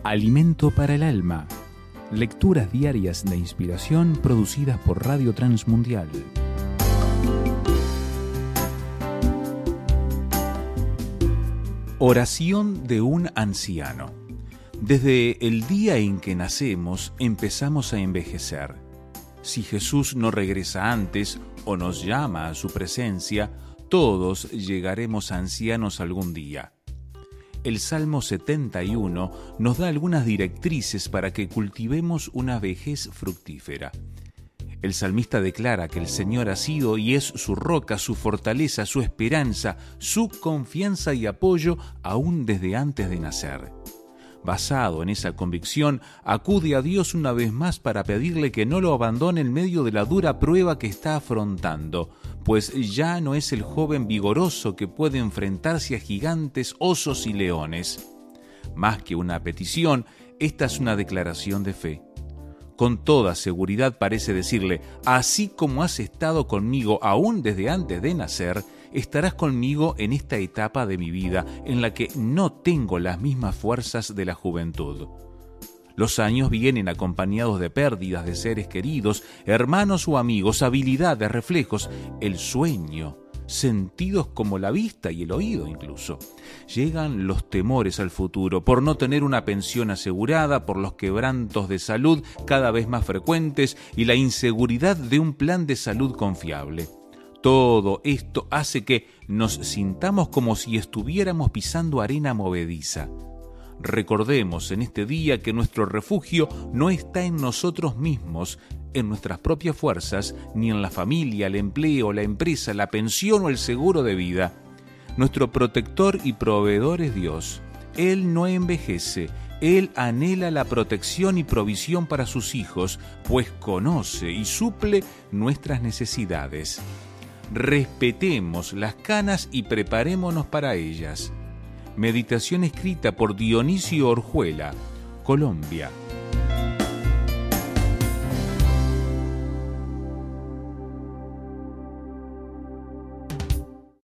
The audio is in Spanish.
Alimento para el alma. Lecturas diarias de inspiración producidas por Radio Transmundial. Oración de un anciano. Desde el día en que nacemos empezamos a envejecer. Si Jesús no regresa antes o nos llama a su presencia, todos llegaremos ancianos algún día. El Salmo 71 nos da algunas directrices para que cultivemos una vejez fructífera. El salmista declara que el Señor ha sido y es su roca, su fortaleza, su esperanza, su confianza y apoyo aún desde antes de nacer. Basado en esa convicción, acude a Dios una vez más para pedirle que no lo abandone en medio de la dura prueba que está afrontando, pues ya no es el joven vigoroso que puede enfrentarse a gigantes, osos y leones. Más que una petición, esta es una declaración de fe. Con toda seguridad parece decirle: así como has estado conmigo aún desde antes de nacer, estarás conmigo en esta etapa de mi vida en la que no tengo las mismas fuerzas de la juventud. Los años vienen acompañados de pérdidas de seres queridos, hermanos o amigos, habilidades, reflejos, el sueño, sentidos como la vista y el oído incluso. Llegan los temores al futuro por no tener una pensión asegurada, por los quebrantos de salud cada vez más frecuentes y la inseguridad de un plan de salud confiable. Todo esto hace que nos sintamos como si estuviéramos pisando arena movediza. Recordemos en este día que nuestro refugio no está en nosotros mismos, en nuestras propias fuerzas, ni en la familia, el empleo, la empresa, la pensión o el seguro de vida. Nuestro protector y proveedor es Dios. Él no envejece. Él anhela la protección y provisión para sus hijos, pues conoce y suple nuestras necesidades. Respetemos las canas y preparémonos para ellas. Meditación escrita por Dionisio Orjuela, Colombia.